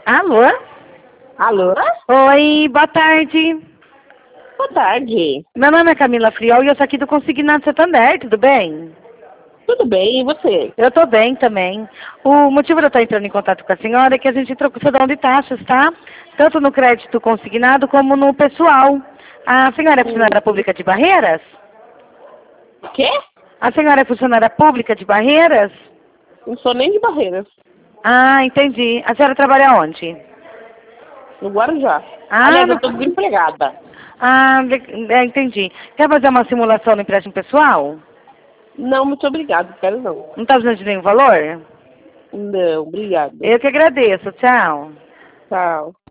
Alô? Alô? Oi, boa tarde. Boa tarde. Meu nome é Camila Friol e eu sou aqui do Consignado Santander, tudo bem? Tudo bem, e você? Eu tô bem também. O motivo de eu estar entrando em contato com a senhora é que a gente trocou cedão de taxas, tá? Tanto no crédito consignado como no pessoal. A senhora é funcionária pública de Barreiras? Quê? A senhora é funcionária pública de Barreiras? Não sou nem de Barreiras. Ah, entendi. A senhora trabalha onde? No Guarujá. Ah, Aliás, eu tô desempregada. entendi. Quer fazer uma simulação no empréstimo pessoal? Não, muito obrigada, quero não. Não está precisando de nenhum valor? Não, obrigada. Eu que agradeço. Tchau. Tchau.